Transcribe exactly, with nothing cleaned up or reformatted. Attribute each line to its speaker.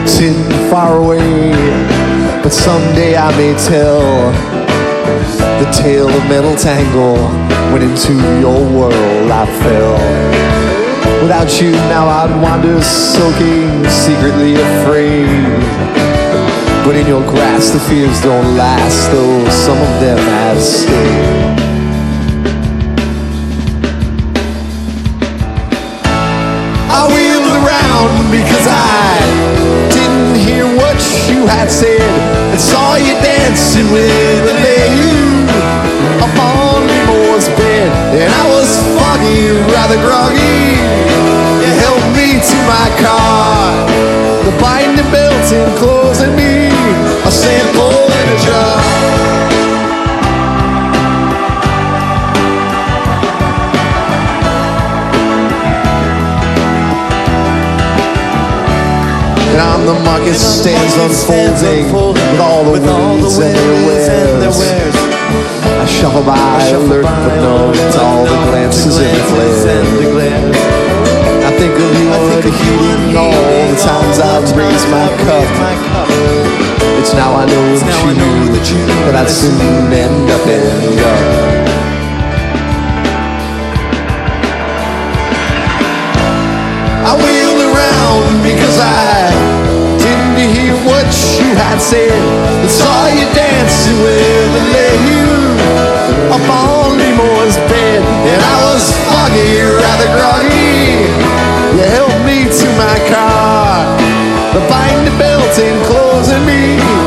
Speaker 1: sitting far away. But someday I may tell the tale of metal tangle, when into your world I fell. Without you now I'd wander soaking, secretly afraid. But in your grasp the fears don't last, though some of them have stayed. I wheeled around because I didn't hear what you had said, and saw you dancing with a lady upon Moore's bed. And I was foggy, rather groggy. You helped me to my car, the binding belt enclosing me, a sample in a jar. And on the market stands unfolding with all the winds and their wares. I shuffle by, alert but known to all the glances and the glares. I think of you and the heat, all the times I've raised my cup. It's now I know that you knew that I'd soon end up in love. I wheeled around because I didn't hear what you had said, but saw you dancing with a lady upon Moore's bed. And I was foggy, rather groggy. You helped me to my car, the binding belt enclosing me,